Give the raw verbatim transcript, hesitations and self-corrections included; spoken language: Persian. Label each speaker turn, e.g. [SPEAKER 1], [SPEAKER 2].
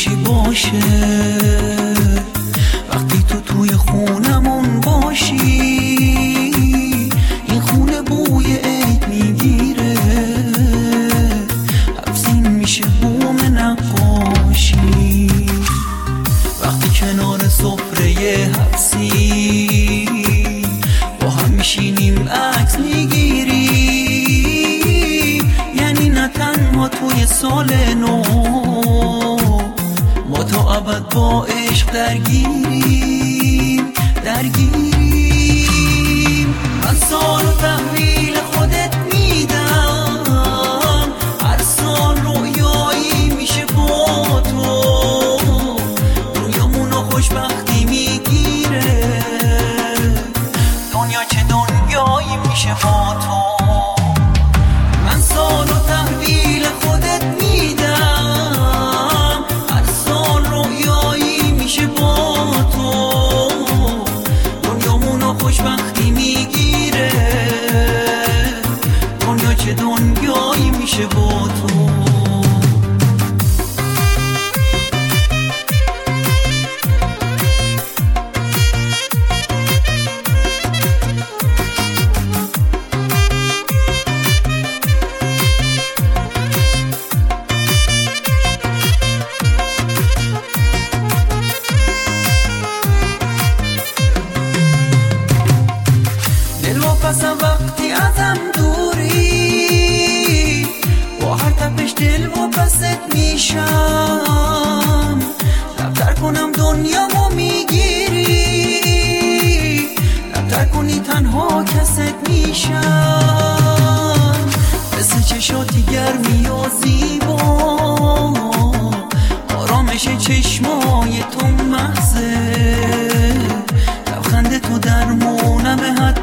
[SPEAKER 1] خوشی باشه وقتی تو توی خونمون باشی. این خونه بوی عید میگیره، حفظین میشه بوم نقاشی. وقتی کنار سفره حفظی با هم میشینیم عکس میگیری، یعنی نه تنها توی سال نو ما تا ابد با عشق درگیریم درگیریم. من سال تحویل خودت میدم، هر سال رویایی میشه با تو، رویامونو خوشبختی میگیره، دنیا چه دنیایی میشه با تو. من سالو تحویل خودت میدم، هر سال رویایی میشه با تو، دنیامونو خوشبختی میگیره، دنیا چه دنیایی میشه با تو. پسم وقتی ازم دوری، با هر تپش دل و پست میشم، لبتر کنم دنیامو میگیری، لبتر کنی تنها کست میشم، مثل چشاتی گرمی و زیبا، آرامش چشمای تو محضه، لبخند تو درمونم حتی